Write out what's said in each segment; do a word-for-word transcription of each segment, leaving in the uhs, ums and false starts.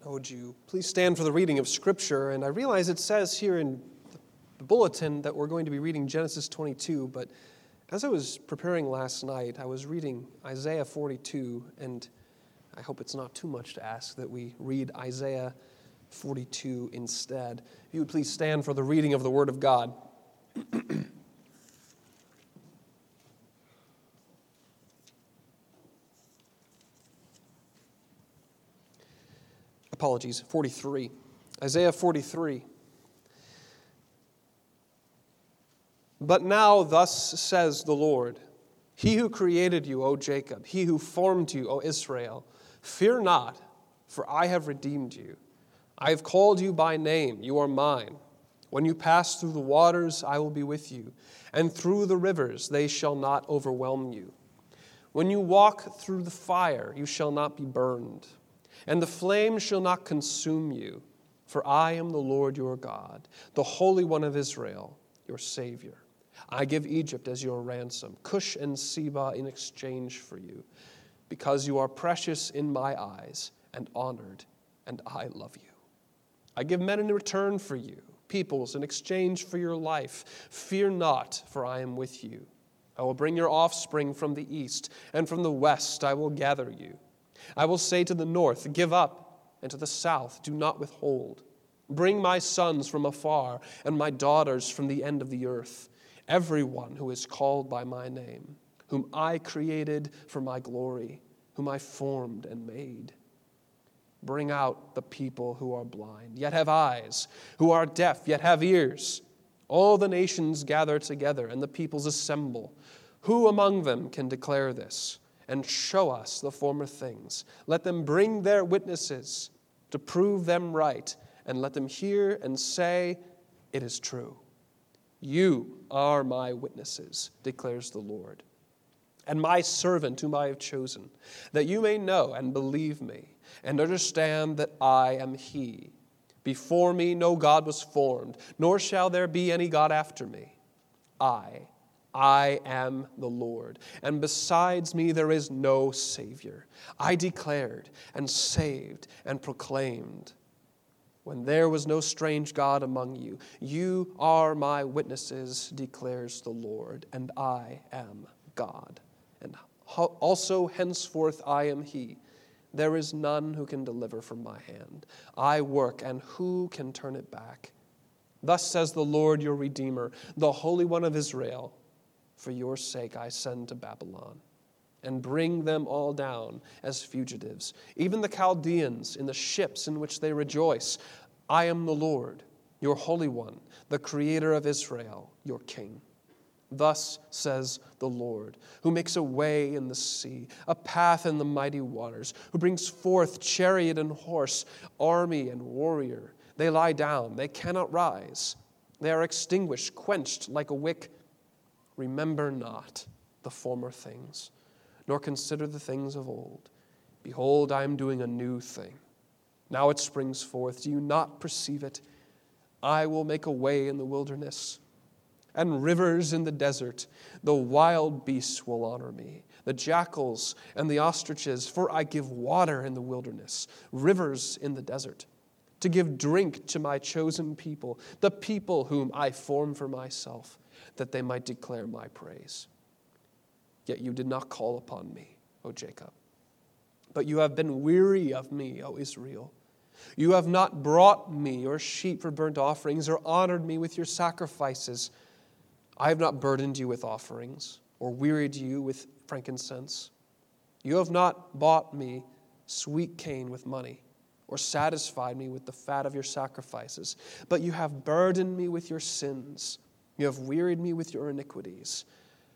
Would you please stand for the reading of Scripture? And I realize it says here in the bulletin that we're going to be reading Genesis twenty-two, but as I was preparing last night, I was reading Isaiah forty-two, and I hope it's not too much to ask that we read Isaiah forty-two instead. If you would please stand for the reading of the Word of God. Apologies, forty-three. Isaiah forty-three. But now thus says the Lord, He who created you, O Jacob, He who formed you, O Israel, fear not, for I have redeemed you. I have called you by name, you are mine. When you pass through the waters, I will be with you, and through the rivers, they shall not overwhelm you. When you walk through the fire, you shall not be burned, and the flame shall not consume you. For I am the Lord your God, the Holy One of Israel, your Savior. I give Egypt as your ransom, Cush and Seba in exchange for you, because you are precious in my eyes and honored, and I love you. I give men in return for you, peoples in exchange for your life. Fear not, for I am with you. I will bring your offspring from the east, and from the west I will gather you. I will say to the north, give up, and to the south, do not withhold. Bring my sons from afar, and my daughters from the end of the earth, everyone who is called by my name, whom I created for my glory, whom I formed and made. Bring out the people who are blind, yet have eyes, who are deaf, yet have ears. All the nations gather together, and the peoples assemble. Who among them can declare this and show us the former things? Let them bring their witnesses to prove them right, and let them hear and say, it is true. You are my witnesses, declares the Lord, and my servant whom I have chosen, that you may know and believe me, and understand that I am He. Before me no God was formed, nor shall there be any God after me. I, I am the Lord, and besides me there is no Savior. I declared and saved and proclaimed, when there was no strange God among you. You are my witnesses, declares the Lord, and I am God. And also henceforth I am He. There is none who can deliver from my hand. I work, and who can turn it back? Thus says the Lord your Redeemer, the Holy One of Israel, for your sake I send to Babylon, and bring them all down as fugitives, even the Chaldeans in the ships in which they rejoice. I am the Lord, your Holy One, the Creator of Israel, your King. Thus says the Lord, who makes a way in the sea, a path in the mighty waters, who brings forth chariot and horse, army and warrior. They lie down, they cannot rise. They are extinguished, quenched like a wick. Remember not the former things, nor consider the things of old. Behold, I am doing a new thing. Now it springs forth. Do you not perceive it? I will make a way in the wilderness and rivers in the desert. The wild beasts will honor me, the jackals and the ostriches, for I give water in the wilderness, rivers in the desert, to give drink to my chosen people, the people whom I form for myself, that they might declare my praise. Yet you did not call upon me, O Jacob. But you have been weary of me, O Israel. You have not brought me your sheep for burnt offerings, or honored me with your sacrifices. I have not burdened you with offerings, or wearied you with frankincense. You have not bought me sweet cane with money, or satisfied me with the fat of your sacrifices. But you have burdened me with your sins. You have wearied me with your iniquities.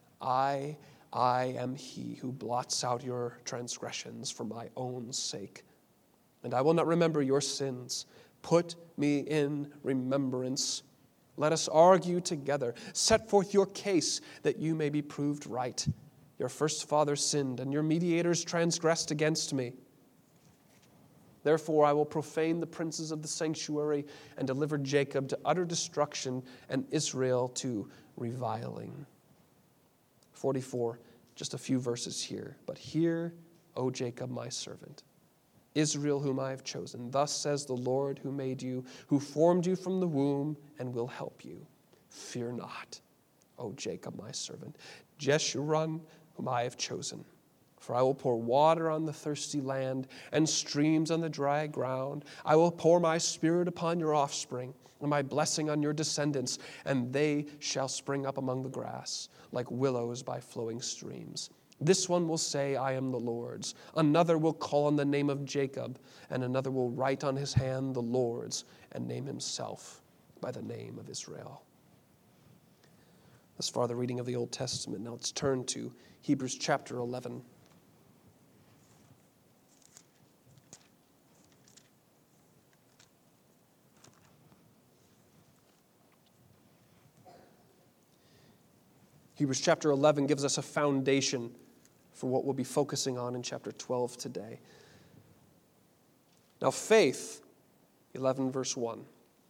I, I am He who blots out your transgressions for my own sake. And I will not remember your sins. Put me in remembrance. Let us argue together. Set forth your case that you may be proved right. Your first father sinned, and your mediators transgressed against me. Therefore I will profane the princes of the sanctuary and deliver Jacob to utter destruction and Israel to reviling. forty-four, just a few verses here. But hear, O Jacob, my servant, Israel whom I have chosen. Thus says the Lord who made you, who formed you from the womb and will help you. Fear not, O Jacob, my servant, Jeshurun, whom I have chosen. For I will pour water on the thirsty land and streams on the dry ground. I will pour my spirit upon your offspring and my blessing on your descendants, and they shall spring up among the grass like willows by flowing streams. This one will say, I am the Lord's. Another will call on the name of Jacob, and another will write on his hand the Lord's and name himself by the name of Israel. Thus far, the reading of the Old Testament. Now let's turn to Hebrews chapter eleven. Hebrews chapter eleven gives us a foundation for what we'll be focusing on in chapter twelve today. Now faith, eleven verse one.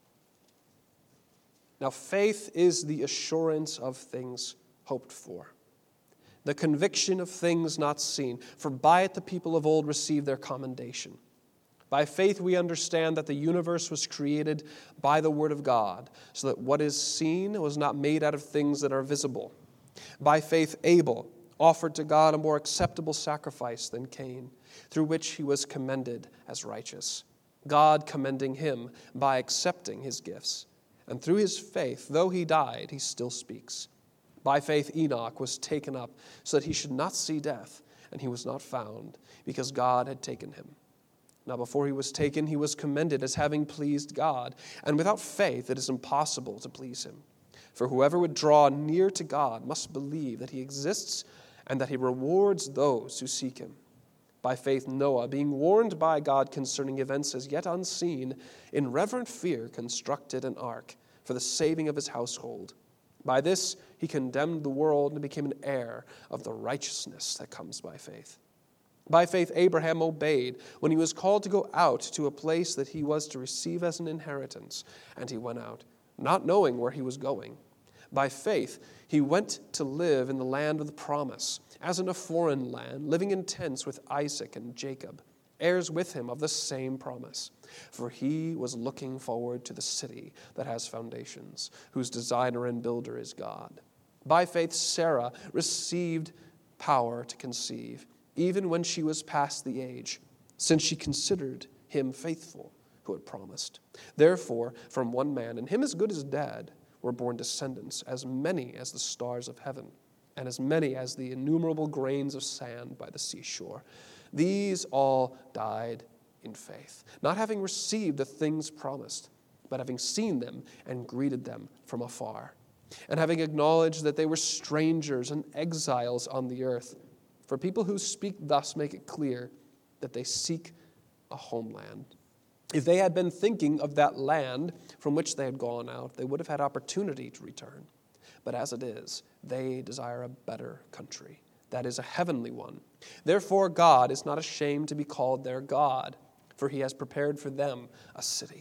Now faith is the assurance of things hoped for, the conviction of things not seen, for by it the people of old received their commendation. By faith we understand that the universe was created by the word of God, so that what is seen was not made out of things that are visible. By faith Abel offered to God a more acceptable sacrifice than Cain, through which he was commended as righteous, God commending him by accepting his gifts. And through his faith, though he died, he still speaks. By faith Enoch was taken up so that he should not see death, and he was not found, because God had taken him. Now before he was taken, he was commended as having pleased God, and without faith it is impossible to please him. For whoever would draw near to God must believe that he exists and that he rewards those who seek him. By faith Noah, being warned by God concerning events as yet unseen, in reverent fear constructed an ark for the saving of his household. By this he condemned the world and became an heir of the righteousness that comes by faith. By faith Abraham obeyed when he was called to go out to a place that he was to receive as an inheritance, and he went out, not knowing where he was going. By faith, he went to live in the land of the promise, as in a foreign land, living in tents with Isaac and Jacob, heirs with him of the same promise. For he was looking forward to the city that has foundations, whose designer and builder is God. By faith, Sarah received power to conceive, even when she was past the age, since she considered him faithful who had promised. Therefore, from one man, and him as good as dead, were born descendants, as many as the stars of heaven, and as many as the innumerable grains of sand by the seashore. These all died in faith, not having received the things promised, but having seen them and greeted them from afar, and having acknowledged that they were strangers and exiles on the earth. For people who speak thus make it clear that they seek a homeland. If they had been thinking of that land from which they had gone out, they would have had opportunity to return. But as it is, they desire a better country, that is, a heavenly one. Therefore, God is not ashamed to be called their God, for he has prepared for them a city.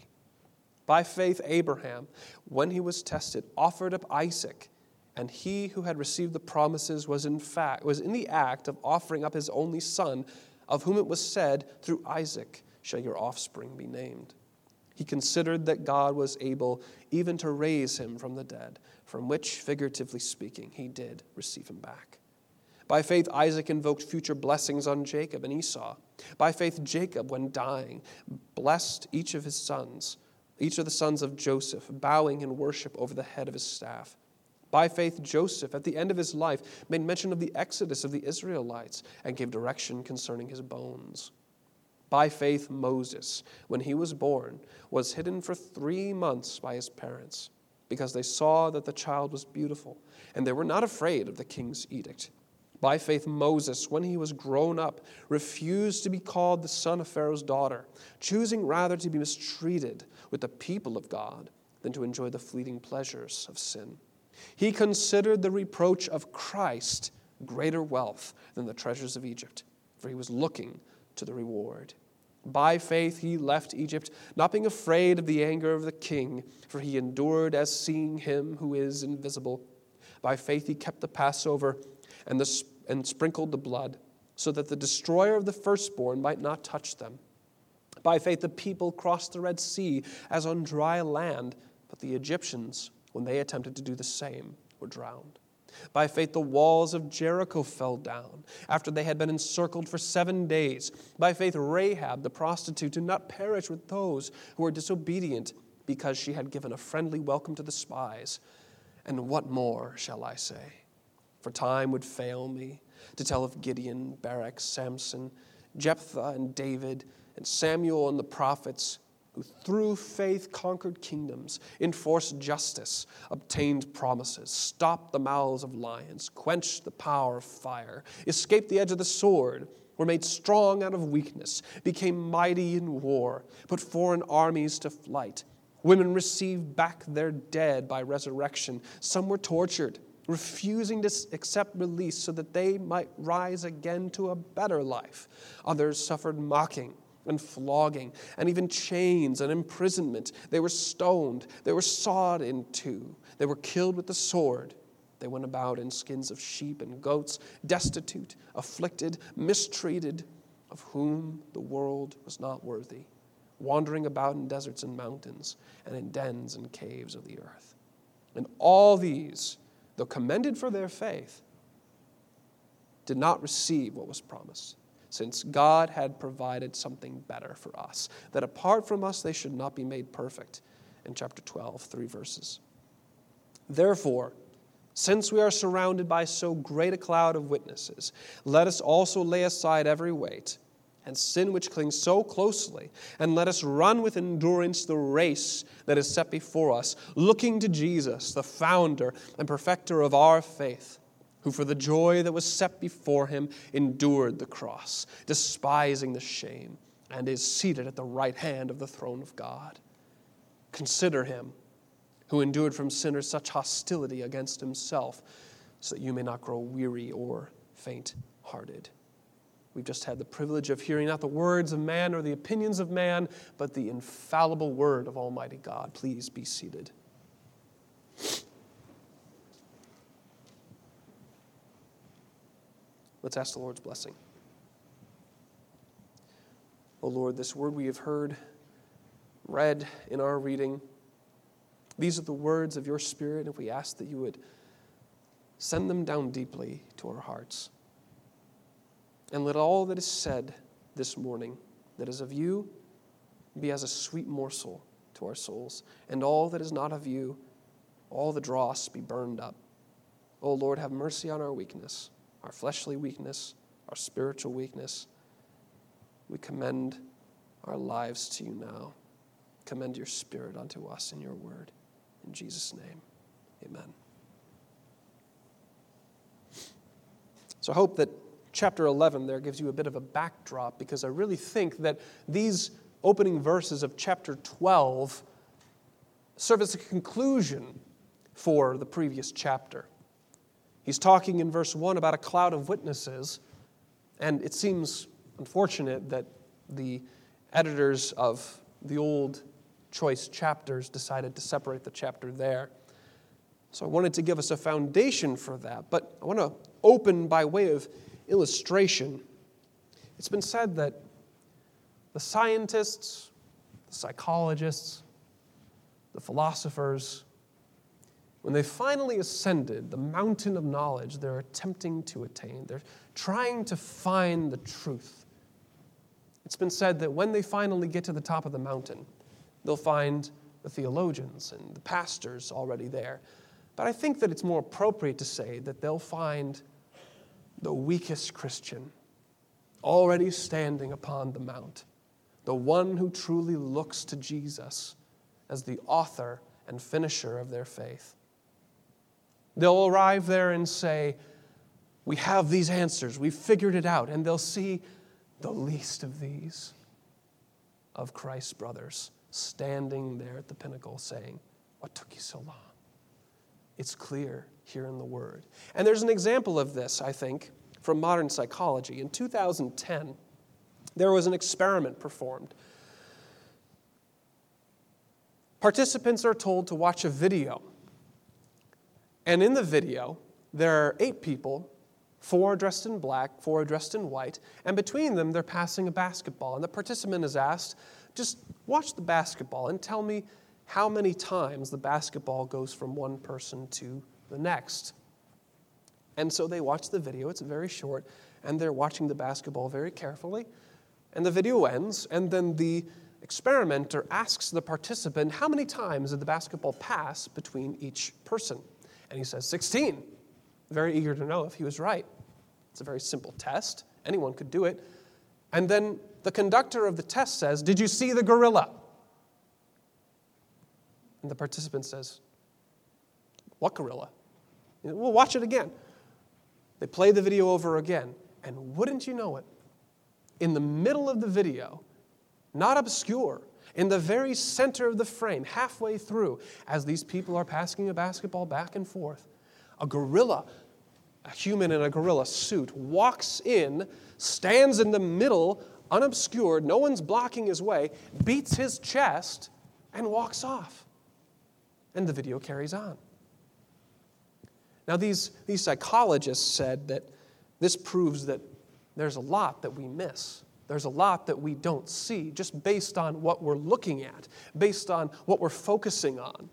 By faith, Abraham, when he was tested, offered up Isaac, and he who had received the promises was in fact was in the act of offering up his only son, of whom it was said, through Isaac shall your offspring be named. He considered that God was able even to raise him from the dead, from which, figuratively speaking, he did receive him back. By faith, Isaac invoked future blessings on Jacob and Esau. By faith, Jacob, when dying, blessed each of his sons, each of the sons of Joseph, bowing in worship over the head of his staff. By faith, Joseph, at the end of his life, made mention of the exodus of the Israelites and gave direction concerning his bones. By faith, Moses, when he was born, was hidden for three months by his parents, because they saw that the child was beautiful, and they were not afraid of the king's edict. By faith, Moses, when he was grown up, refused to be called the son of Pharaoh's daughter, choosing rather to be mistreated with the people of God than to enjoy the fleeting pleasures of sin. He considered the reproach of Christ greater wealth than the treasures of Egypt, for he was looking to the reward. By faith he left Egypt, not being afraid of the anger of the king, for he endured as seeing him who is invisible. By faith he kept the Passover and, the, and sprinkled the blood, so that the destroyer of the firstborn might not touch them. By faith the people crossed the Red Sea as on dry land, but the Egyptians, when they attempted to do the same, were drowned. By faith the walls of Jericho fell down after they had been encircled for seven days. By faith Rahab the prostitute did not perish with those who were disobedient, because she had given a friendly welcome to the spies. And what more shall I say? For time would fail me to tell of Gideon, Barak, Samson, Jephthah, and David, and Samuel and the prophets, who through faith conquered kingdoms, enforced justice, obtained promises, stopped the mouths of lions, quenched the power of fire, escaped the edge of the sword, were made strong out of weakness, became mighty in war, put foreign armies to flight. Women received back their dead by resurrection. Some were tortured, refusing to accept release so that they might rise again to a better life. Others suffered mocking and flogging, and even chains and imprisonment. They were stoned. They were sawed in two. They were killed with the sword. They went about in skins of sheep and goats, destitute, afflicted, mistreated, of whom the world was not worthy, wandering about in deserts and mountains, and in dens and caves of the earth. And all these, though commended for their faith, did not receive what was promised, since God had provided something better for us, that apart from us they should not be made perfect. In chapter twelve, three verses. Therefore, since we are surrounded by so great a cloud of witnesses, let us also lay aside every weight and sin which clings so closely, and let us run with endurance the race that is set before us, looking to Jesus, the founder and perfecter of our faith, who for the joy that was set before him endured the cross, despising the shame, and is seated at the right hand of the throne of God. Consider him who endured from sinners such hostility against himself, so that you may not grow weary or faint-hearted. We've just had the privilege of hearing not the words of man or the opinions of man, but the infallible word of Almighty God. Please be seated. Let's ask the Lord's blessing. O Lord, this word we have heard, read in our reading, these are the words of your Spirit, and we ask that you would send them down deeply to our hearts. And let all that is said this morning that is of you be as a sweet morsel to our souls, and all that is not of you, all the dross be burned up. O Lord, have mercy on our weakness, our fleshly weakness, our spiritual weakness. We commend our lives to you now. Commend your Spirit unto us in your word. In Jesus' name, amen. So I hope that chapter eleven there gives you a bit of a backdrop, because I really think that these opening verses of chapter twelve serve as a conclusion for the previous chapter. He's talking in verse one about a cloud of witnesses, and it seems unfortunate that the editors of the old choice chapters decided to separate the chapter there. So I wanted to give us a foundation for that, but I want to open by way of illustration. It's been said that the scientists, the psychologists, the philosophers, when they finally ascended the mountain of knowledge they're attempting to attain, they're trying to find the truth. It's been said that when they finally get to the top of the mountain, they'll find the theologians and the pastors already there. But I think that it's more appropriate to say that they'll find the weakest Christian already standing upon the mount, the one who truly looks to Jesus as the author and finisher of their faith. They'll arrive there and say, we have these answers, we've figured it out, and they'll see the least of these, of Christ's brothers, standing there at the pinnacle saying, what took you so long? It's clear here in the Word. And there's an example of this, I think, from modern psychology. In two thousand ten, there was an experiment performed. Participants are told to watch a video. And in the video, there are eight people Four are dressed in black, four are dressed in white, and between them they're passing a basketball. And the participant is asked, just watch the basketball and tell me how many times the basketball goes from one person to the next. And so they watch the video, it's very short, and they're watching the basketball very carefully. And the video ends, and then the experimenter asks the participant, how many times did the basketball pass between each person? And he says, sixteen. Very eager to know if he was right. It's a very simple test. Anyone could do it. And then the conductor of the test says, did you see the gorilla? And the participant says, what gorilla? Well, watch it again. They play the video over again. And wouldn't you know it, in the middle of the video, not obscure, in the very center of the frame, halfway through, as these people are passing a basketball back and forth, a gorilla, a human in a gorilla suit, walks in, stands in the middle, unobscured, no one's blocking his way, beats his chest, and walks off. And the video carries on. Now, these, these psychologists said that this proves that there's a lot that we miss. There's a lot that we don't see just based on what we're looking at, based on what we're focusing on.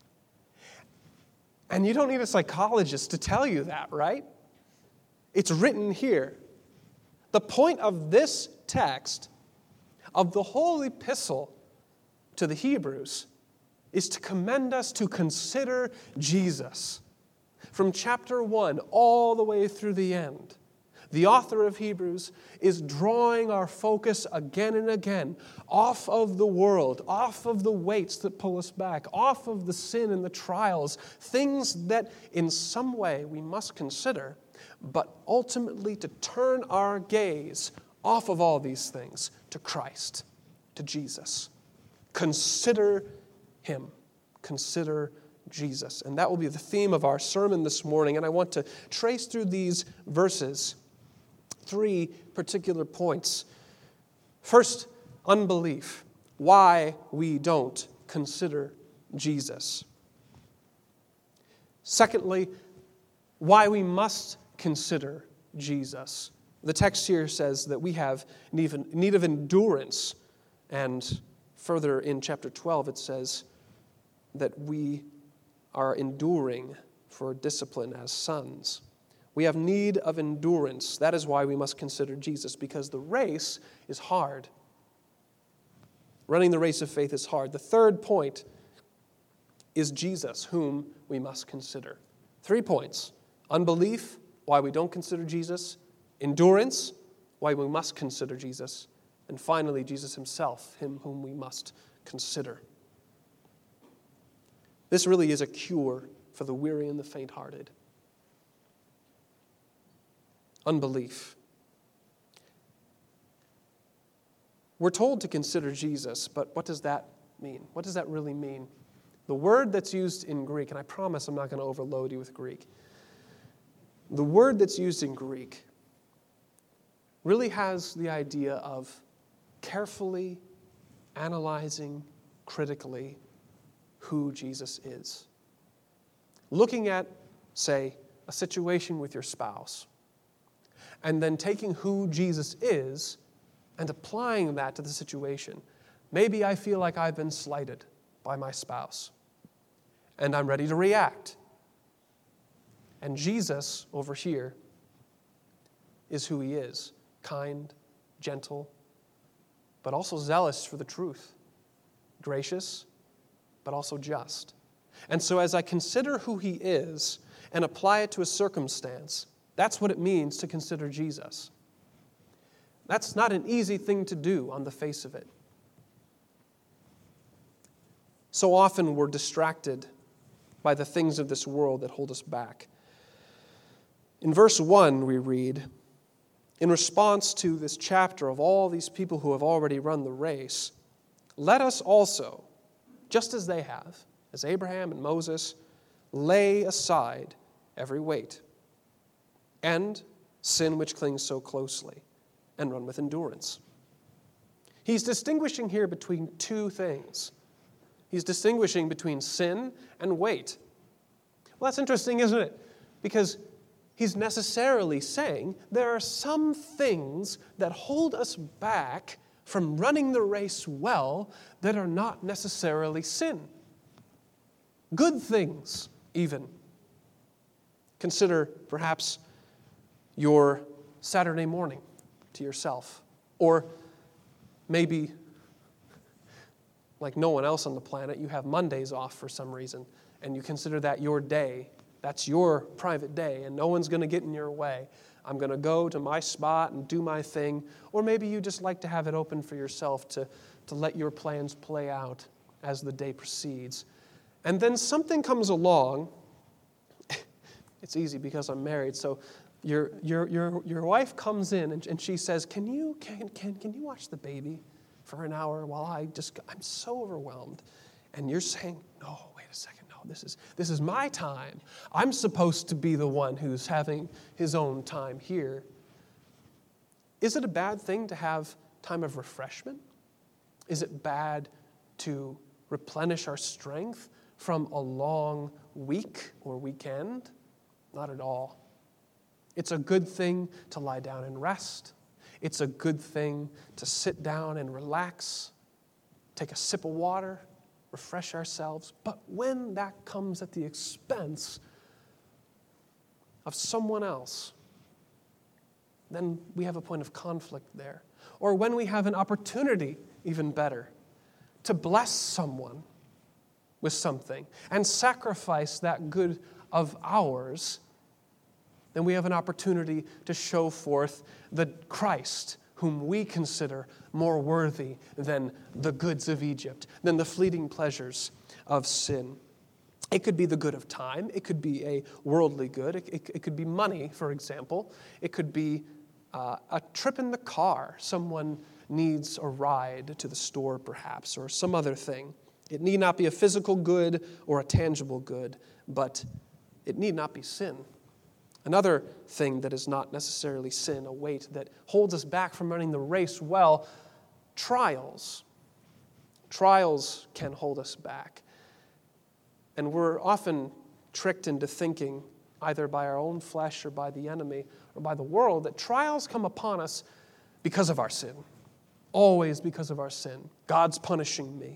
And you don't need a psychologist to tell you that, right? It's written here. The point of this text, of the whole epistle to the Hebrews, is to commend us to consider Jesus. From chapter one all the way through the end, the author of Hebrews is drawing our focus again and again off of the world, off of the weights that pull us back, off of the sin and the trials, things that in some way we must consider, but ultimately to turn our gaze off of all these things to Christ, to Jesus. Consider Him. Consider Jesus. And that will be the theme of our sermon this morning. And I want to trace through these verses three particular points. First, unbelief. Why we don't consider Jesus. Secondly, why we must consider Jesus. The text here says that we have need of endurance. And further in chapter twelve, it says that we are enduring for discipline as sons. We have need of endurance. That is why we must consider Jesus, because the race is hard. Running the race of faith is hard. The third point is Jesus, whom we must consider. Three points. Unbelief, why we don't consider Jesus. Endurance, why we must consider Jesus. And finally, Jesus himself, him whom we must consider. This really is a cure for the weary and the faint-hearted. Unbelief. We're told to consider Jesus, but what does that mean? What does that really mean? The word that's used in Greek, and I promise I'm not going to overload you with Greek. The word that's used in Greek really has the idea of carefully analyzing critically who Jesus is. Looking at, say, a situation with your spouse, and then taking who Jesus is and applying that to the situation. Maybe I feel like I've been slighted by my spouse, and I'm ready to react. And Jesus, over here, is who he is. Kind, gentle, but also zealous for the truth. Gracious, but also just. And so as I consider who he is and apply it to a circumstance, that's what it means to consider Jesus. That's not an easy thing to do on the face of it. So often we're distracted by the things of this world that hold us back. In verse one we read, in response to this chapter of all these people who have already run the race, let us also, just as they have, as Abraham and Moses, lay aside every weight and sin which clings so closely, and run with endurance. He's distinguishing here between two things. He's distinguishing between sin and weight. Well, that's interesting, isn't it? Because he's necessarily saying there are some things that hold us back from running the race well that are not necessarily sin. Good things, even. Consider perhaps your Saturday morning to yourself, or maybe, like no one else on the planet, you have Mondays off for some reason, and you consider that your day. That's your private day, and no one's going to get in your way. I'm going to go to my spot and do my thing. Or maybe you just like to have it open for yourself to, to let your plans play out as the day proceeds. And then something comes along. It's easy because I'm married, so your your your your wife comes in and, and she says, "Can you can can can you watch the baby for an hour while I just I'm so overwhelmed?" And you're saying, "No, wait a second. No, this is this is my time. I'm supposed to be the one who's having his own time here." Is it a bad thing to have time of refreshment? Is it bad to replenish our strength from a long week or weekend? Not at all. It's a good thing to lie down and rest. It's a good thing to sit down and relax, take a sip of water, refresh ourselves. But when that comes at the expense of someone else, then we have a point of conflict there. Or when we have an opportunity, even better, to bless someone with something and sacrifice that good of ours, then we have an opportunity to show forth the Christ whom we consider more worthy than the goods of Egypt, than the fleeting pleasures of sin. It could be the good of time. It could be a worldly good. It, it, it could be money, for example. It could be uh, a trip in the car. Someone needs a ride to the store, perhaps, or some other thing. It need not be a physical good or a tangible good, but it need not be sin. Another thing that is not necessarily sin, a weight that holds us back from running the race well, trials. Trials can hold us back. And we're often tricked into thinking, either by our own flesh or by the enemy or by the world, that trials come upon us because of our sin. Always because of our sin. God's punishing me.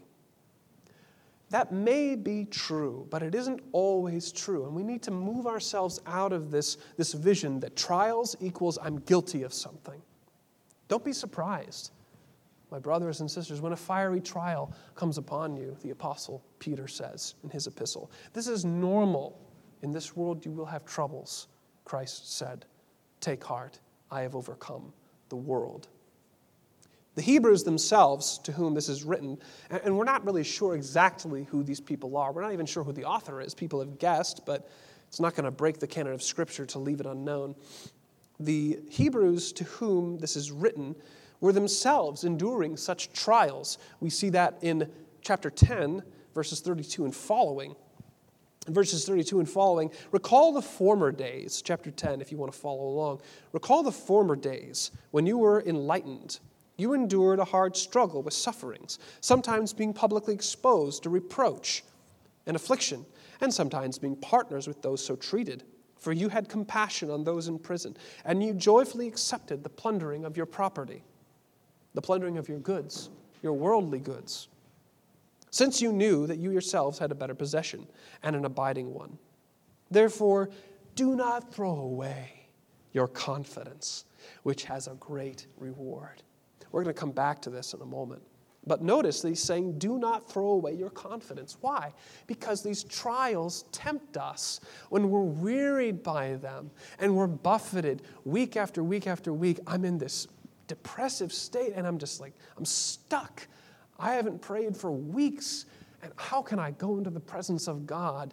That may be true, but it isn't always true. And we need to move ourselves out of this, this vision that trials equals I'm guilty of something. Don't be surprised, my brothers and sisters, when a fiery trial comes upon you, the Apostle Peter says in his epistle. This is normal. In this world you will have troubles, Christ said. Take heart, I have overcome the world. The Hebrews themselves, to whom this is written, and we're not really sure exactly who these people are. We're not even sure who the author is. People have guessed, but it's not going to break the canon of Scripture to leave it unknown. The Hebrews to whom this is written were themselves enduring such trials. We see that in chapter ten, verses thirty-two and following. In verses thirty-two and following, recall the former days, chapter ten, if you want to follow along. Recall the former days when you were enlightened. You endured a hard struggle with sufferings, sometimes being publicly exposed to reproach and affliction, and sometimes being partners with those so treated. For you had compassion on those in prison, and you joyfully accepted the plundering of your property, the plundering of your goods, your worldly goods, since you knew that you yourselves had a better possession and an abiding one. Therefore, do not throw away your confidence, which has a great reward. We're going to come back to this in a moment. But notice that he's saying, do not throw away your confidence. Why? Because these trials tempt us when we're wearied by them and we're buffeted week after week after week. I'm in this depressive state and I'm just like, I'm stuck. I haven't prayed for weeks. And how can I go into the presence of God?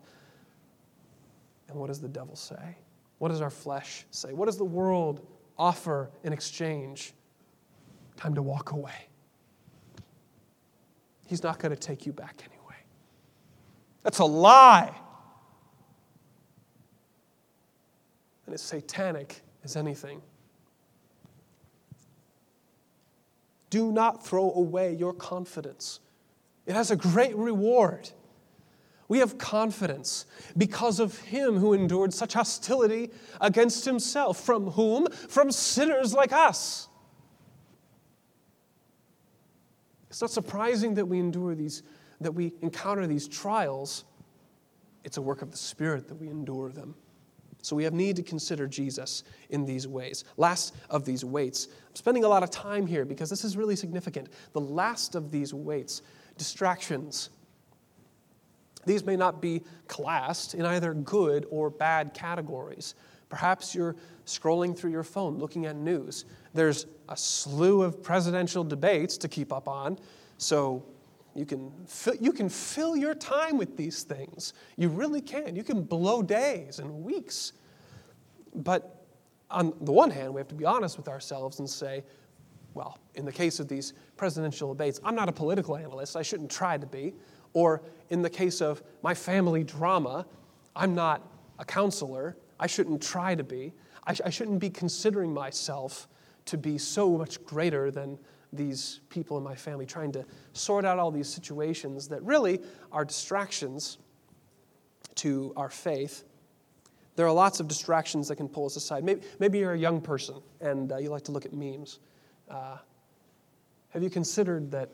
And what does the devil say? What does our flesh say? What does the world offer in exchange? Time to walk away. He's not going to take you back anyway. That's a lie. And as satanic as anything. Do not throw away your confidence. It has a great reward. We have confidence because of him who endured such hostility against himself. From whom? From sinners like us. It's not surprising that we endure these, that we encounter these trials. It's a work of the Spirit that we endure them. So we have need to consider Jesus in these ways. Last of these weights. I'm spending a lot of time here because this is really significant. The last of these weights, distractions. These may not be classed in either good or bad categories. Perhaps you're scrolling through your phone, looking at news. There's a slew of presidential debates to keep up on, so you can fill, you can fill your time with these things. You really can. You can blow days and weeks. But on the one hand, we have to be honest with ourselves and say, well, in the case of these presidential debates, I'm not a political analyst. I shouldn't try to be. Or in the case of my family drama, I'm not a counselor. I shouldn't try to be. I, sh- I shouldn't be considering myself to be so much greater than these people in my family, trying to sort out all these situations that really are distractions to our faith. There are lots of distractions that can pull us aside. Maybe, maybe you're a young person and uh, you like to look at memes. Uh, have you considered that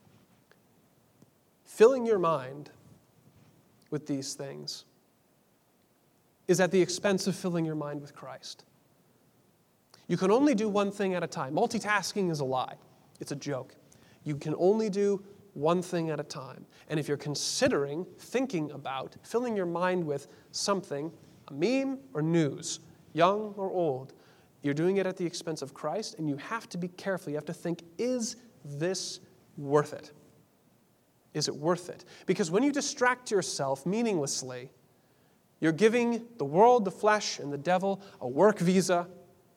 filling your mind with these things is at the expense of filling your mind with Christ? You can only do one thing at a time. Multitasking is a lie. It's a joke. You can only do one thing at a time. And if you're considering, thinking about, filling your mind with something, a meme or news, young or old, you're doing it at the expense of Christ, and you have to be careful. You have to think, is this worth it? Is it worth it? Because when you distract yourself meaninglessly, you're giving the world, the flesh, and the devil a work visa.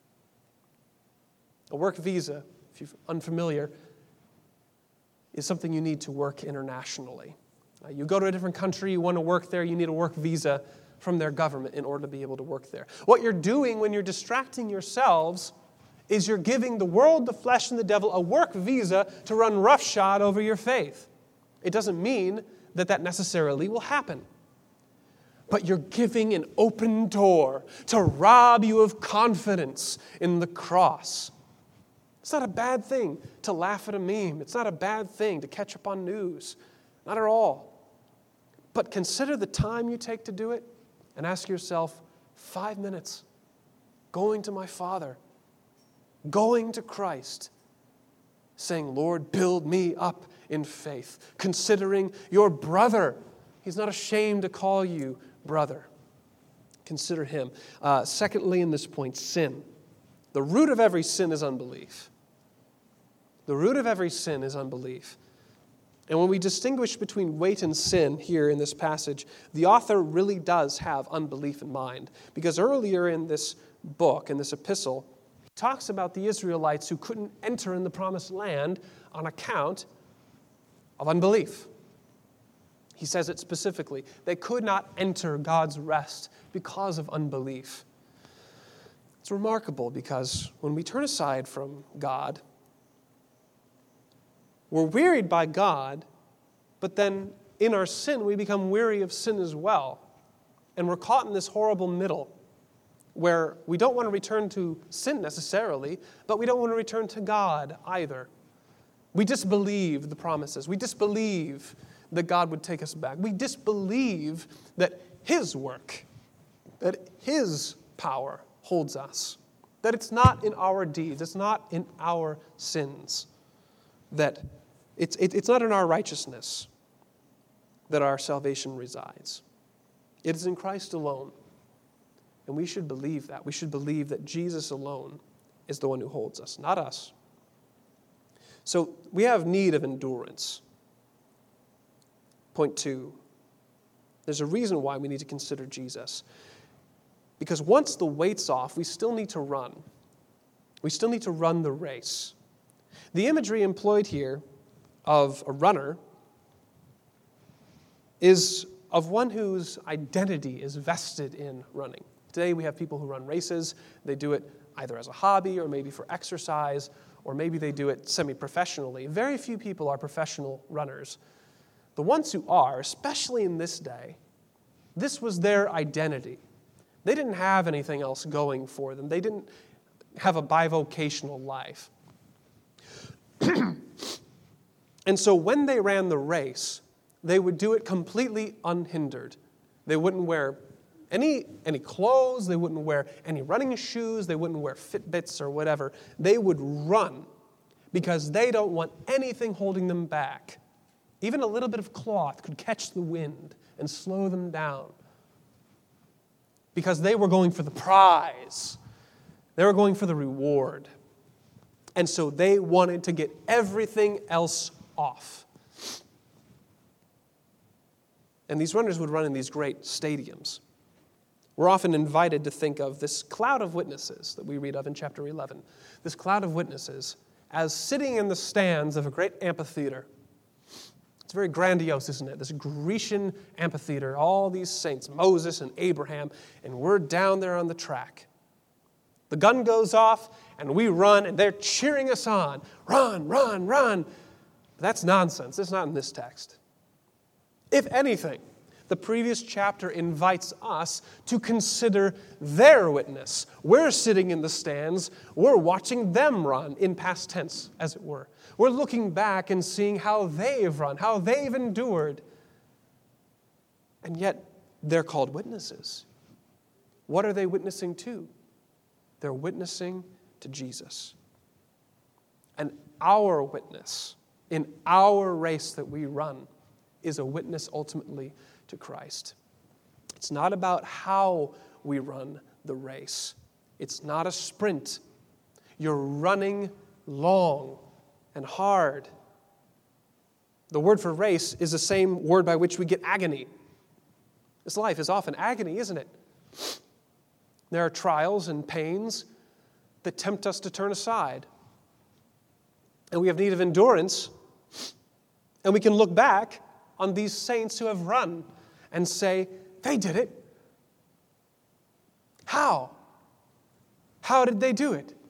A work visa, if you're unfamiliar, is something you need to work internationally. Uh, you go to a different country, you want to work there, you need a work visa from their government in order to be able to work there. What you're doing when you're distracting yourselves is you're giving the world, the flesh, and the devil a work visa to run roughshod over your faith. It doesn't mean that that necessarily will happen. But you're giving an open door to rob you of confidence in the cross. It's not a bad thing to laugh at a meme. It's not a bad thing to catch up on news. Not at all. But consider the time you take to do it and ask yourself, five minutes, going to my Father, going to Christ, saying, Lord, build me up in faith, considering your brother. He's not ashamed to call you brother. Consider him. Uh, secondly, in this point, sin. The root of every sin is unbelief. The root of every sin is unbelief. And when we distinguish between weight and sin here in this passage, the author really does have unbelief in mind. Because earlier in this book, in this epistle, he talks about the Israelites who couldn't enter in the promised land on account of unbelief. He says it specifically. They could not enter God's rest because of unbelief. It's remarkable because when we turn aside from God, we're wearied by God, but then in our sin, we become weary of sin as well. And we're caught in this horrible middle where we don't want to return to sin necessarily, but we don't want to return to God either. We disbelieve the promises. We disbelieve that God would take us back. We disbelieve that His work, that His power holds us, that it's not in our deeds, it's not in our sins, that it's, it, it's not in our righteousness that our salvation resides. It is in Christ alone. And we should believe that. We should believe that Jesus alone is the one who holds us, not us. So we have need of endurance. Point two, there's a reason why we need to consider Jesus. Because once the weight's off, we still need to run. We still need to run the race. The imagery employed here of a runner is of one whose identity is vested in running. Today we have people who run races. They do it either as a hobby or maybe for exercise, or maybe they do it semi-professionally. Very few people are professional runners. The ones who are, especially in this day, this was their identity. They didn't have anything else going for them. They didn't have a bivocational life. And so when they ran the race, they would do it completely unhindered. They wouldn't wear any, any clothes. They wouldn't wear any running shoes. They wouldn't wear Fitbits or whatever. They would run because they don't want anything holding them back. Even a little bit of cloth could catch the wind and slow them down because they were going for the prize. They were going for the reward. And so they wanted to get everything else off. And these runners would run in these great stadiums. We're often invited to think of this cloud of witnesses that we read of in chapter eleven. This cloud of witnesses as sitting in the stands of a great amphitheater. It's very grandiose, isn't it? This Grecian amphitheater, all these saints, Moses and Abraham, and we're down there on the track. The gun goes off, and we run, and they're cheering us on. Run, run, run. But that's nonsense. It's not in this text. If anything, the previous chapter invites us to consider their witness. We're sitting in the stands. We're watching them run, in past tense, as it were. We're looking back and seeing how they've run, how they've endured. And yet, they're called witnesses. What are they witnessing to? They're witnessing to Jesus. And our witness in our race that we run is a witness ultimately to Christ. It's not about how we run the race. It's not a sprint. You're running long and hard. The word for race is the same word by which we get agony. This life is often agony, isn't it? There are trials and pains that tempt us to turn aside. And we have need of endurance. And we can look back on these saints who have run and say, they did it. How? How did they do it?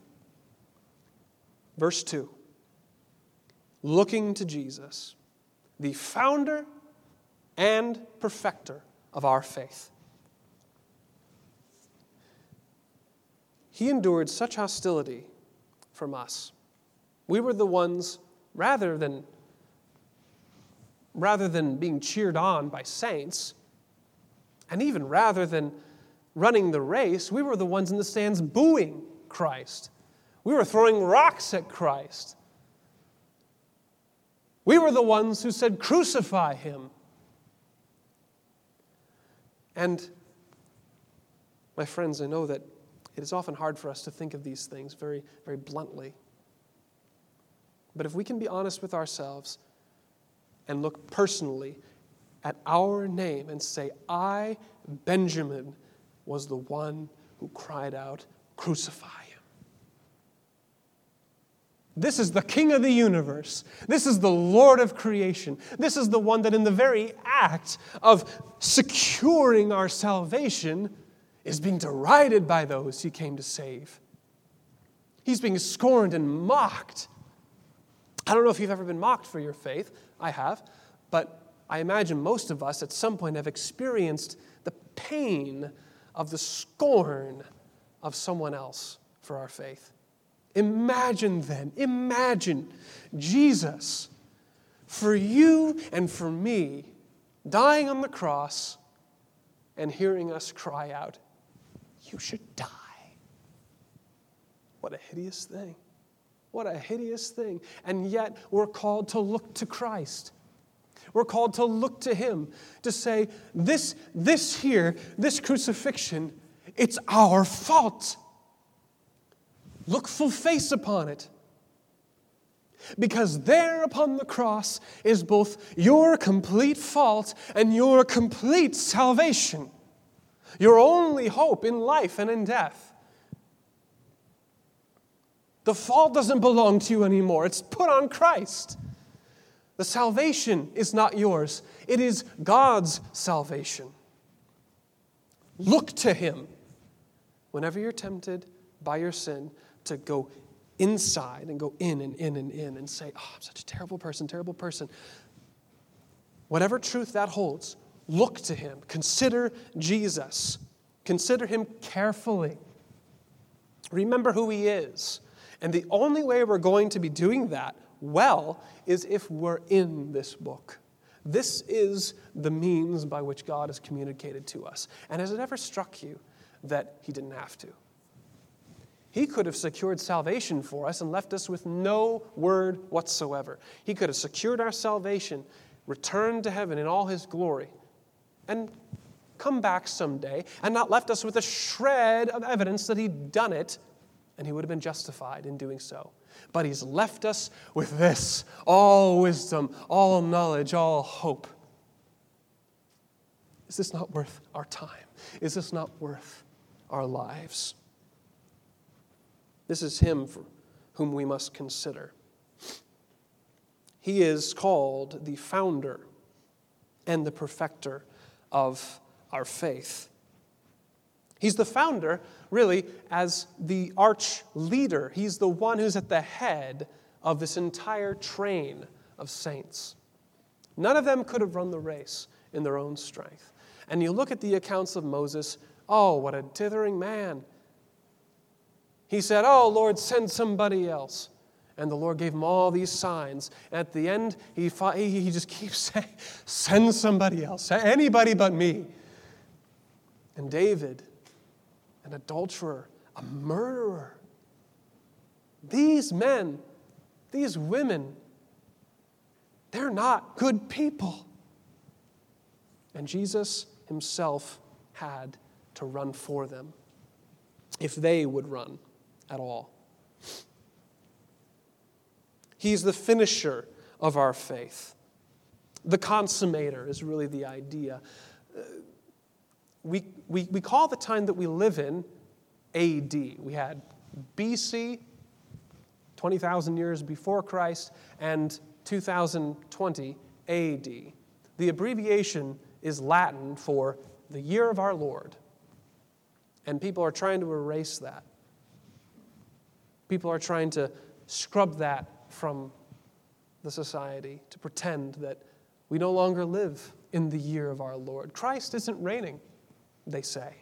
Verse two. Looking to Jesus, the founder and perfecter of our faith. He endured such hostility from us. We were the ones, rather than, rather than being cheered on by saints, and even rather than running the race, we were the ones in the stands booing Christ. We were throwing rocks at Christ. We were the ones who said, "Crucify him." And, my friends, I know that it is often hard for us to think of these things very, very bluntly. But if we can be honest with ourselves and look personally at our name and say, I, Benjamin, was the one who cried out, "Crucify him." This is the King of the universe. This is the Lord of creation. This is the one that in the very act of securing our salvation is being derided by those he came to save. He's being scorned and mocked. I don't know if you've ever been mocked for your faith. I have. But I imagine most of us at some point have experienced the pain of the scorn of someone else for our faith. Imagine then, imagine Jesus for you and for me dying on the cross and hearing us cry out, "You should die." What a hideous thing. What a hideous thing. And yet we're called to look to Christ. We're called to look to him, to say, this, this here, this crucifixion, it's our fault. Look full face upon it. Because there upon the cross is both your complete fault and your complete salvation. Your only hope in life and in death. The fault doesn't belong to you anymore. It's put on Christ. The salvation is not yours. It is God's salvation. Look to him whenever you're tempted by your sin to go inside and go in and in and in and say, "Oh, I'm such a terrible person, terrible person." whatever truth that holds, look to him. Consider Jesus. Consider him carefully. Remember who he is. And the only way we're going to be doing that well is if we're in this book. This is the means by which God has communicated to us. And has it ever struck you that he didn't have to? He could have secured salvation for us and left us with no word whatsoever. He could have secured our salvation, returned to heaven in all his glory, and come back someday and not left us with a shred of evidence that he'd done it, and he would have been justified in doing so. But he's left us with this, all wisdom, all knowledge, all hope. Is this not worth our time? Is this not worth our lives? This is him for whom we must consider. He is called the founder and the perfecter of our faith. He's the founder, really, as the arch leader. He's the one who's at the head of this entire train of saints. None of them could have run the race in their own strength. And you look at the accounts of Moses, oh, what a dithering man. He said, oh, Lord, send somebody else. And the Lord gave him all these signs. At the end, he, fought, he, he just keeps saying, send somebody else, anybody but me. And David, an adulterer, a murderer. These men, these women, they're not good people. And Jesus himself had to run for them, if they would run at all. He's the finisher of our faith. The consummator is really the idea. Uh, we, we, we call the time that we live in A D. We had B C, twenty thousand years before Christ, and two thousand twenty A D. The abbreviation is Latin for the year of our Lord. And people are trying to erase that. People are trying to scrub that from the society, to pretend that we no longer live in the year of our Lord. Christ isn't reigning, they say,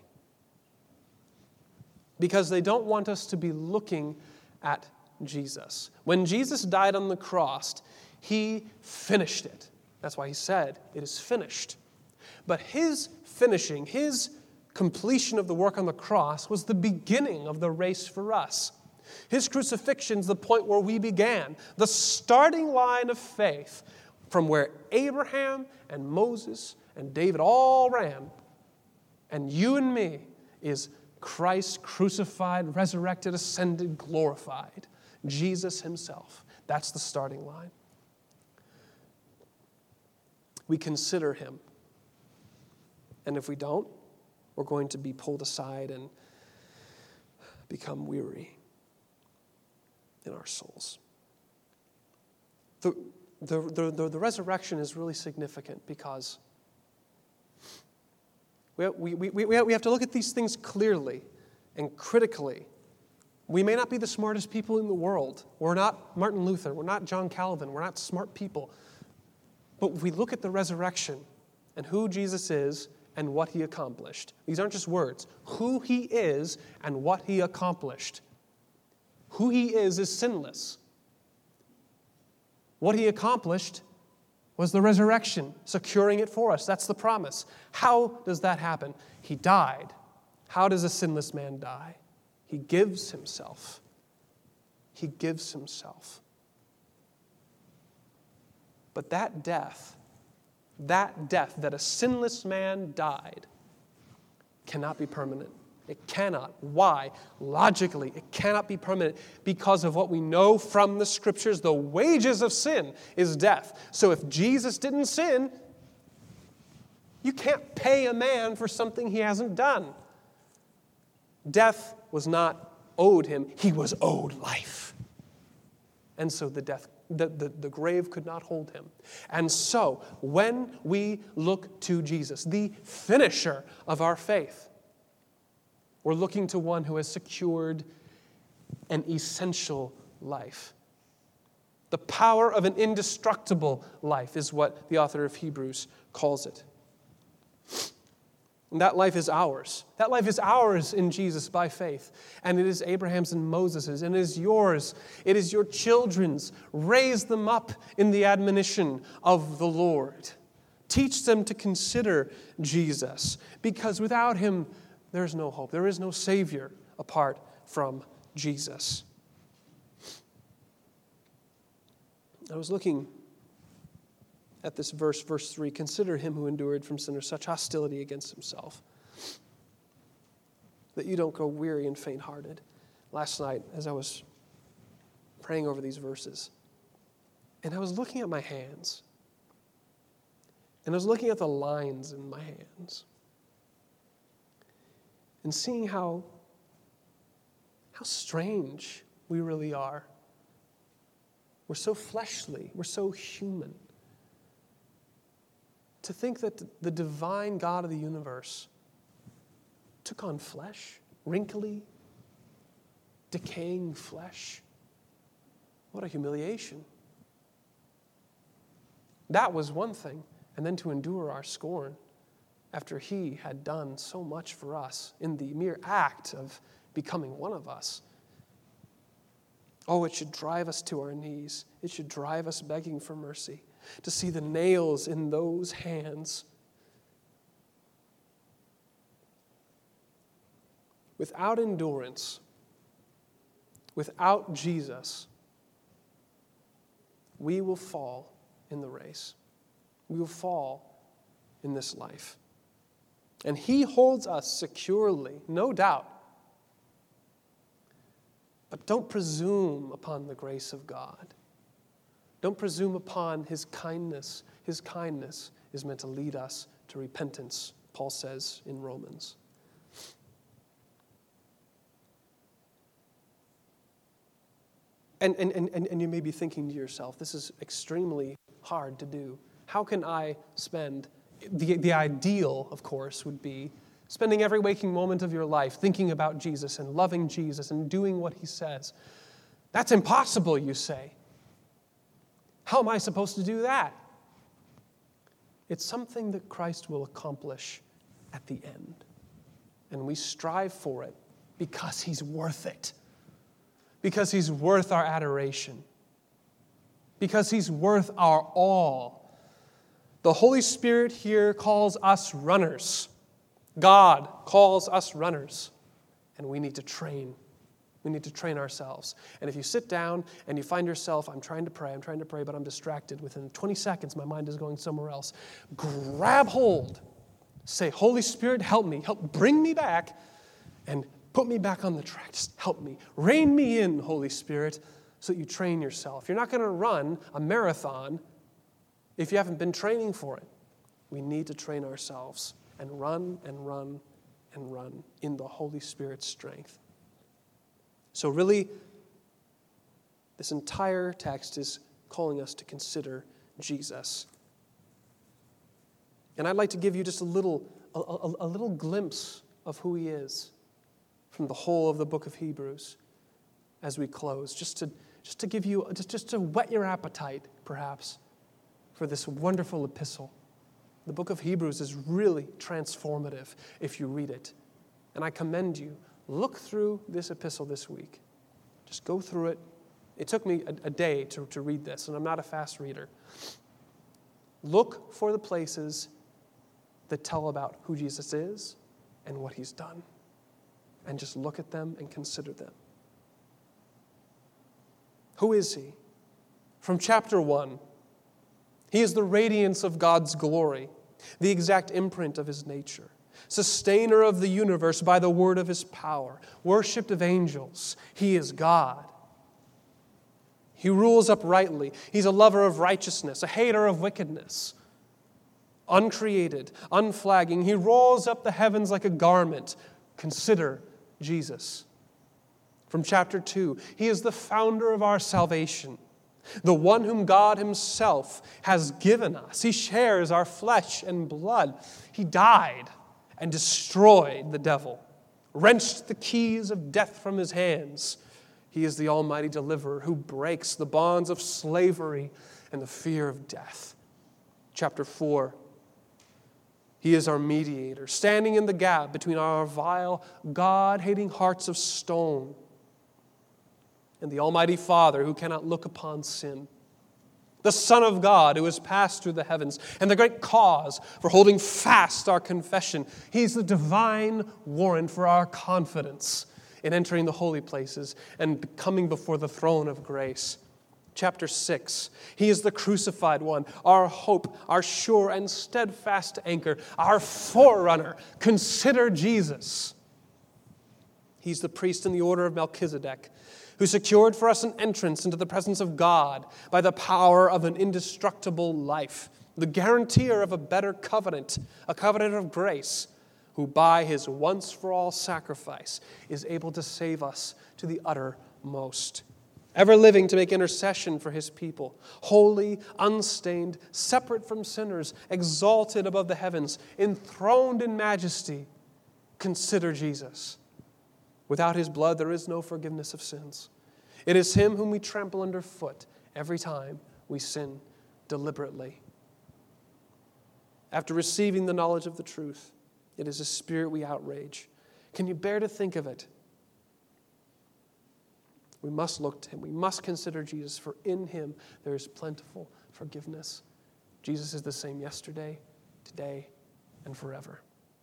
because they don't want us to be looking at Jesus. When Jesus died on the cross, he finished it. That's why he said, it is finished. But his finishing, his completion of the work on the cross was the beginning of the race for us. His crucifixion is the point where we began, the starting line of faith from where Abraham and Moses and David all ran. And you and me is Christ crucified, resurrected, ascended, glorified. Jesus himself. That's the starting line. We consider him. And if we don't, we're going to be pulled aside and become weary in our souls. The, the, the, the, the resurrection is really significant because we, we, we, we have to look at these things clearly and critically. We may not be the smartest people in the world. We're not Martin Luther. We're not John Calvin. We're not smart people. But if we look at the resurrection and who Jesus is and what he accomplished, these aren't just words. Who he is and what he accomplished. Who he is is sinless. What he accomplished was the resurrection, securing it for us. That's the promise. How does that happen? He died. How does a sinless man die? He gives himself. He gives himself. But that death, that death that a sinless man died, cannot be permanent. It cannot. Why? Logically, it cannot be permanent because of what we know from the Scriptures. The wages of sin is death. So if Jesus didn't sin, you can't pay a man for something he hasn't done. Death was not owed him. He was owed life. And so the death, the, the, the grave could not hold him. And so when we look to Jesus, the finisher of our faith, we're looking to one who has secured an essential life. The power of an indestructible life is what the author of Hebrews calls it. And that life is ours. That life is ours in Jesus by faith. And it is Abraham's and Moses's, and it is yours. It is your children's. Raise them up in the admonition of the Lord. Teach them to consider Jesus, because without him, there is no hope. There is no Savior apart from Jesus. I was looking at this verse, verse three. Consider him who endured from sinners such hostility against himself, that you don't grow weary and faint-hearted. Last night, as I was praying over these verses, and I was looking at my hands, and I was looking at the lines in my hands, and seeing how, how strange we really are. We're so fleshly. We're so human. To think that the divine God of the universe took on flesh, wrinkly, decaying flesh. What a humiliation. That was one thing. And then to endure our scorn after he had done so much for us in the mere act of becoming one of us. Oh, it should drive us to our knees. It should drive us begging for mercy. To see the nails in those hands. Without endurance, without Jesus, we will fall in the race. We will fall in this life. And he holds us securely, no doubt. But don't presume upon the grace of God. Don't presume upon his kindness. His kindness is meant to lead us to repentance, Paul says in Romans. And, and, and, and you may be thinking to yourself, this is extremely hard to do. How can I spend, the, the ideal, of course, would be spending every waking moment of your life thinking about Jesus and loving Jesus and doing what he says. That's impossible, you say. How am I supposed to do that? It's something that Christ will accomplish at the end. And we strive for it because he's worth it. Because he's worth our adoration. Because he's worth our all. The Holy Spirit here calls us runners. God calls us runners. And we need to train. We need to train ourselves. And if you sit down and you find yourself, I'm trying to pray, I'm trying to pray, but I'm distracted. Within twenty seconds, my mind is going somewhere else. Grab hold. Say, Holy Spirit, help me. Help bring me back and put me back on the track. Just help me. Rein me in, Holy Spirit, so that you train yourself. You're not going to run a marathon if you haven't been training for it. We need to train ourselves and run and run and run in the Holy Spirit's strength. So really, this entire text is calling us to consider Jesus. And I'd like to give you just a little, a, a, a little glimpse of who he is from the whole of the book of Hebrews as we close, just to, just to give you, just, just to whet your appetite, perhaps, for this wonderful epistle. The book of Hebrews is really transformative if you read it. And I commend you. Look through this epistle this week. Just go through it. It took me a, a day to, to read this, and I'm not a fast reader. Look for the places that tell about who Jesus is and what he's done. And just look at them and consider them. Who is he? From chapter one, he is the radiance of God's glory, the exact imprint of his nature. Sustainer of the universe by the word of his power, worshipped of angels. He is God. He rules uprightly. He's a lover of righteousness, a hater of wickedness. Uncreated, unflagging. He rolls up the heavens like a garment. Consider Jesus. From chapter two, he is the founder of our salvation, the one whom God himself has given us. He shares our flesh and blood. He died and destroyed the devil, wrenched the keys of death from his hands. He He is the almighty deliverer who breaks the bonds of slavery and the fear of death. Chapter four. He is our mediator, standing in the gap between our vile, God-hating hearts of stone and the Almighty Father who cannot look upon sin. The Son of God who has passed through the heavens, and the great cause for holding fast our confession. He's the divine warrant for our confidence in entering the holy places and coming before the throne of grace. Chapter six, He is the crucified one, our hope, our sure and steadfast anchor, our forerunner. Consider Jesus. He's the priest in the order of Melchizedek, who secured for us an entrance into the presence of God by the power of an indestructible life, the guarantor of a better covenant, a covenant of grace, who by His once-for-all sacrifice is able to save us to the uttermost, ever living to make intercession for His people, holy, unstained, separate from sinners, exalted above the heavens, enthroned in majesty. Consider Jesus. Without His blood, there is no forgiveness of sins. It is Him whom we trample underfoot every time we sin deliberately. After receiving the knowledge of the truth, it is His Spirit we outrage. Can you bear to think of it? We must look to Him. We must consider Jesus, for in Him there is plentiful forgiveness. Jesus is the same yesterday, today, and forever.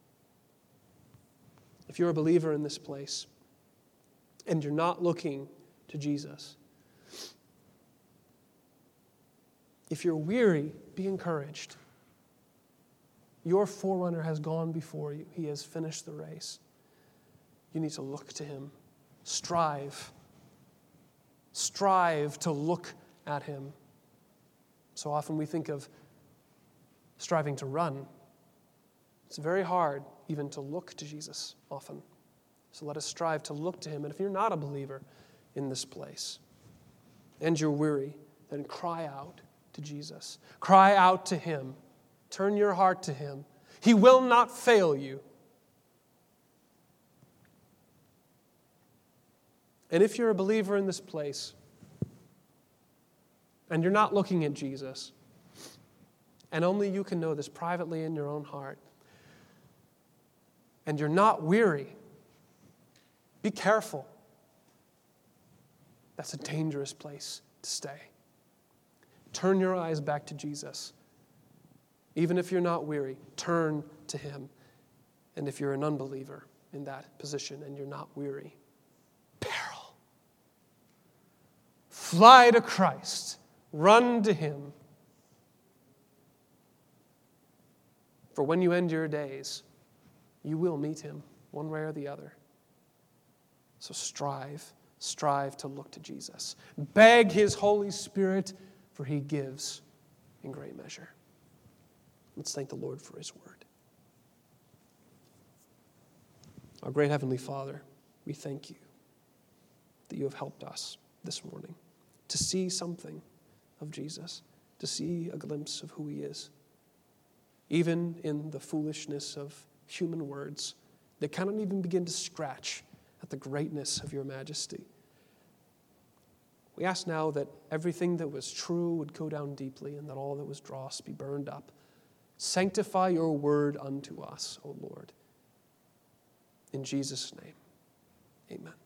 If you're a believer in this place and you're not looking to Jesus, if you're weary, be encouraged. Your forerunner has gone before you. He has finished the race. You need to look to Him. Strive. Strive to look at Him. So often we think of striving to run. It's very hard even to look to Jesus often. So let us strive to look to Him. And if you're not a believer in this place and you're weary, then cry out to Jesus. Cry out to Him. Turn your heart to Him. He will not fail you. And if you're a believer in this place and you're not looking at Jesus, and only you can know this privately in your own heart, and you're not weary, be careful. That's a dangerous place to stay. Turn your eyes back to Jesus. Even if you're not weary, turn to Him. And if you're an unbeliever in that position and you're not weary, peril. Fly to Christ. Run to Him. For when you end your days, you will meet Him one way or the other. So strive, strive to look to Jesus. Beg His Holy Spirit, for He gives in great measure. Let's thank the Lord for His word. Our great Heavenly Father, we thank You that You have helped us this morning to see something of Jesus, to see a glimpse of who He is, even in the foolishness of human words that cannot even begin to scratch at the greatness of Your majesty. We ask now that everything that was true would go down deeply and that all that was dross be burned up. Sanctify Your word unto us, O Lord. In Jesus' name, amen.